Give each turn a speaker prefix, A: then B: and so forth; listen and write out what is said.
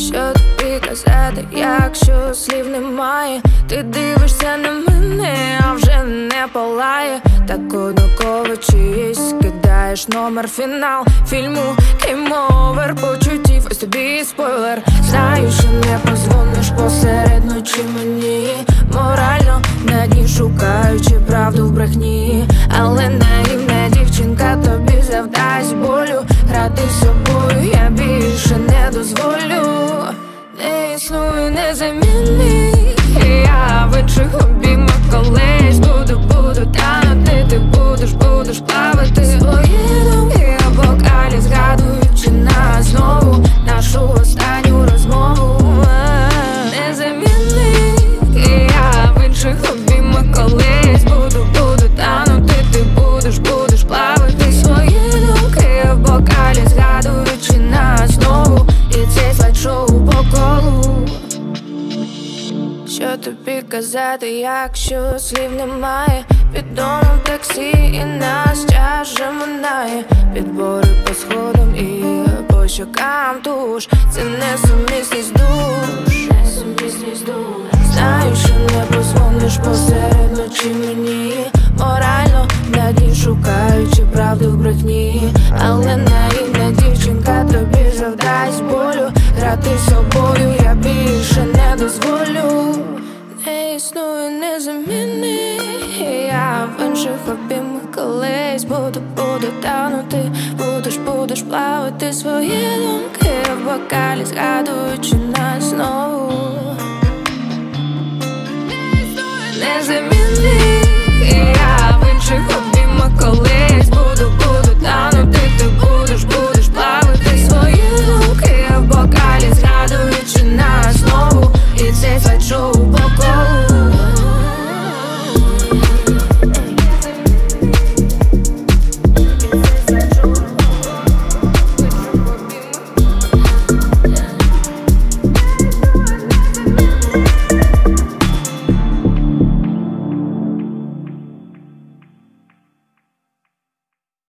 A: Що тобі казати, якщо слів немає? Ти дивишся на мене, а вже не палає. Так однаково чиїсь, кидаєш номер, фінал фільму, гейм-овер, почуттів, ось тобі спойлер. Знаю, що не позвониш посеред ночі мені, морально на дні шукаючи правду в брехні. Але наївна дівчинка тобі завдасть болю. Грати з собою я більше не дозволю. Не існую незамінний, я в інших обіймах колись буду танути. Ти будеш плавати свої думки о бокалі, згадуючи нас знову, нашу останню розмову. Незамінний, я в інших обіймах колись буду танути. Ти будеш плавати свої думки о бокалі, згадуючи нас знову, і цей слайд-шоу по колу. Що тобі казати, якщо слів немає? Під домом таксі і нас час вже минає. Підбори по сходам і по щокам туш. Це несумісність душ. Знаю, що не позвониш посеред ночі мені, морально на дні шукаючи правду в брехні. Але наївна дівчинка тобі завдасть болю. Грати з собою я більше не дозволю. Не існує незамінний, я в інших обіймах колись буду танути. Будеш плавати свої думки в бокалі, згадуючи нас знову.